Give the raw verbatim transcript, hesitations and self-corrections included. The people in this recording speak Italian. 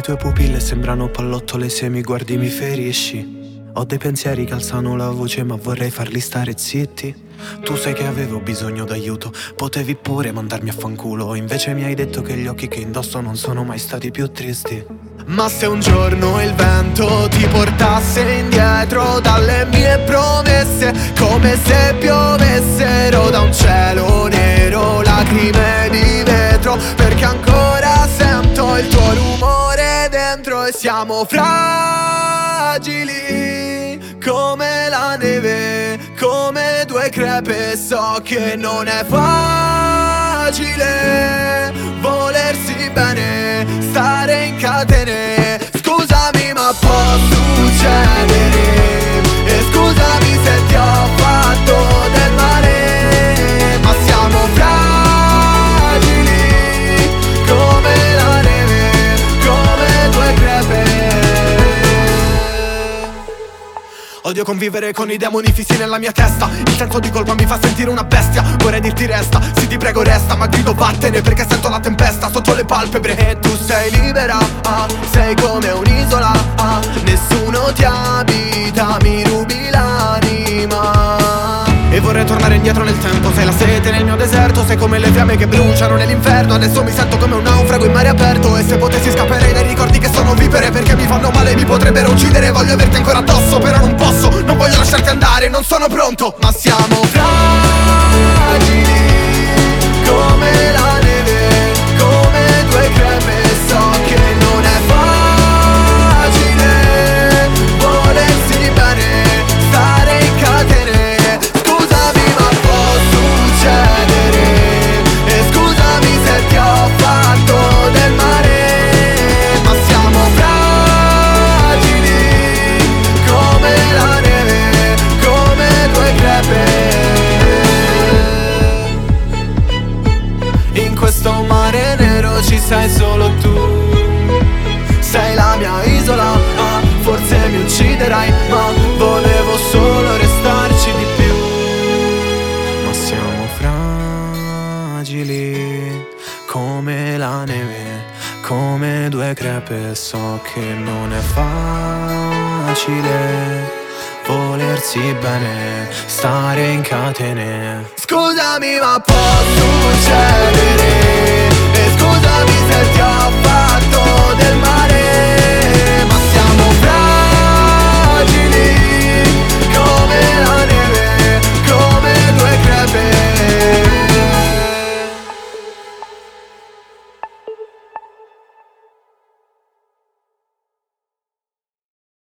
tue pupille sembrano pallottole, se mi guardi mi ferisci. Ho dei pensieri che alzano la voce ma vorrei farli stare zitti. Tu sai che avevo bisogno d'aiuto, potevi pure mandarmi a fanculo. Invece mi hai detto che gli occhi che indosso non sono mai stati più tristi. Ma se un giorno il vento ti portasse indietro dalle mie promesse, come se piovessero da un cielo nero lacrime di vetro, perché ancora sento il tuo rumore dentro e siamo fragili come la neve, come due crepe. So che non è facile volersi bene, stare in catene. Scusami ma può succedere, e scusami se ti ho fatto del male, ma siamo fragili come la neve, come due crepe. Odio convivere con i demoni fissi nella mia testa. Il senso di colpa mi fa sentire una bestia. Vorrei dirti resta, sì ti prego resta, ma grido vattene perché sento la tempesta sotto le palpebre. E tu sei libera, ah, sei come un'isola, ah, nessuno ti abita, mi rubi l'anima. E vorrei tornare indietro nel tempo, sei la sete nel mio deserto, sei come le fiamme che bruciano nell'inferno. Adesso mi sento come un naufrago in mare aperto, e se potessi scapperei dai ricordi che sono vipere, perché mi fanno male, mi potrebbero uccidere. Voglio averti ancora addosso, però non posso, non voglio lasciarti andare, non sono pronto. Ma siamo fragili come la neve, come due crepe. So che non è facile volersi bene, stare in catene. E scusami se ti ho fatto del male, ma siamo fragili come la neve, come due crepe. In questo mare nero ci sei solo tu, sei la mia isola, ah, forse mi ucciderai, ma volevo solo restarci di più. Ma siamo fragili come la neve, come due crepe. So che non è facile volersi bene, stare in catene. Scusami ma può succedere,